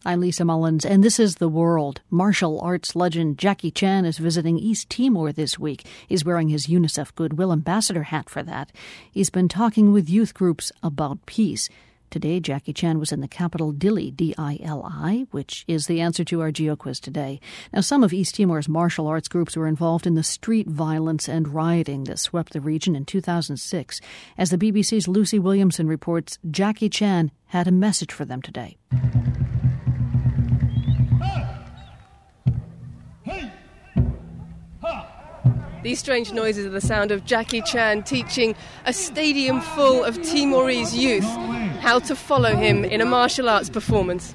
I'm Lisa Mullins, and this is The World. Martial arts legend Jackie Chan is visiting East Timor this week. He's wearing his UNICEF Goodwill Ambassador hat for that. He's been talking with youth groups about peace. Today, Jackie Chan was in the capital Dili, D-I-L-I, which is the answer to our GeoQuiz today. Now, some of East Timor's martial arts groups were involved in the street violence and rioting that swept the region in 2006. As the BBC's Lucy Williamson reports, Jackie Chan had a message for them today. These strange noises are the sound of Jackie Chan teaching a stadium full of Timorese youth how to follow him in a martial arts performance.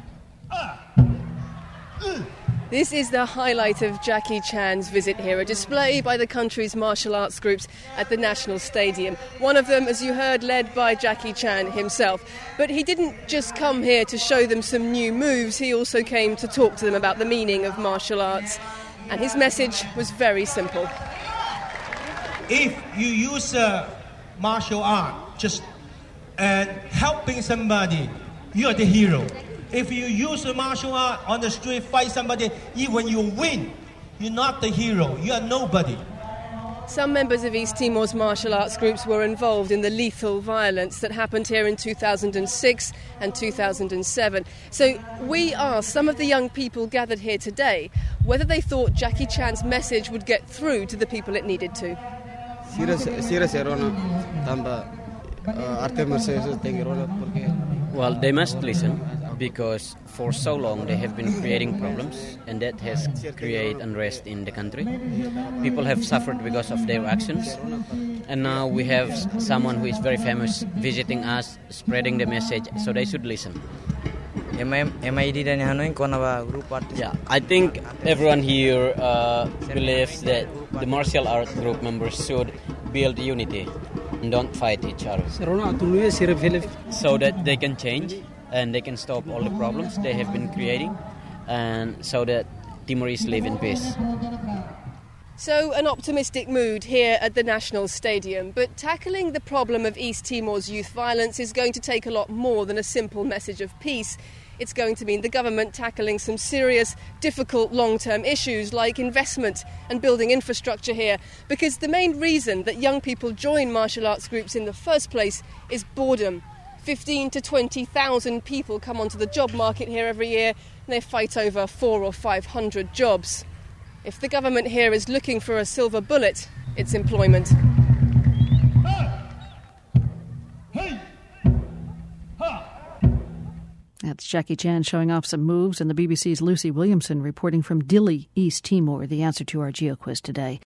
This is the highlight of Jackie Chan's visit here, a display by the country's martial arts groups at the National Stadium. One of them, as you heard, led by Jackie Chan himself. But he didn't just come here to show them some new moves, he also came to talk to them about the meaning of martial arts. And his message was very simple. If you use martial art just helping somebody, you are the hero. If you use martial art on the street, fight somebody, even you win, you're not the hero, you are nobody. Some members of East Timor's martial arts groups were involved in the lethal violence that happened here in 2006 and 2007. So we asked some of the young people gathered here today whether they thought Jackie Chan's message would get through to the people it needed to. Well, they must listen, because for so long they have been creating problems, and that has created unrest in the country. People have suffered because of their actions, and now we have someone who is very famous visiting us, spreading the message, so they should listen. Yeah, I think everyone here believes that the martial art group members should build unity and don't fight each other, so that they can change and they can stop all the problems they have been creating, and so that Timorese live in peace. So an optimistic mood here at the National Stadium, but tackling the problem of East Timor's youth violence is going to take a lot more than a simple message of peace. It's going to mean the government tackling some serious, difficult long-term issues like investment and building infrastructure here, because the main reason that young people join martial arts groups in the first place is boredom. 15 to 20,000 people come onto the job market here every year, and they fight over 400 or 500 jobs. If the government here is looking for a silver bullet, it's employment. That's Jackie Chan showing off some moves, and the BBC's Lucy Williamson reporting from Dili, East Timor, the answer to our GeoQuiz today.